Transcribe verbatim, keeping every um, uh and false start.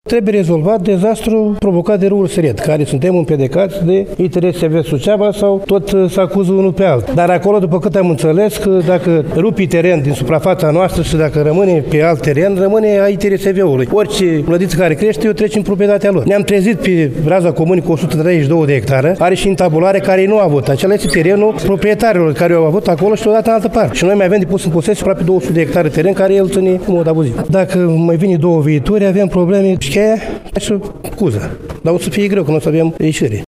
Trebuie rezolvat dezastru provocat de râul Seret, care suntem împedecați de I T R S V Suceava sau tot să acuză unul pe altul. Dar acolo, după cât am înțeles, că dacă rupi teren din suprafața noastră și dacă rămâne pe alt teren, rămâne a I T R S V-ului. Orice mlădiță care crește, o trece în proprietatea lor. Ne-am trezit pe raza comunii cu o sută treizeci și doi de hectare, are și în tabulare care nu a avut. Acela este terenul proprietarilor care au avut acolo și o dat în altă parte. Și noi mai avem de pus în posesie aproape două sute de hectare teren care el ține în mod abuziv. Dacă mai vine două viitori, avem probleme și cheia și cuză. Dar o să fie greu, că nu o să avem ieșire.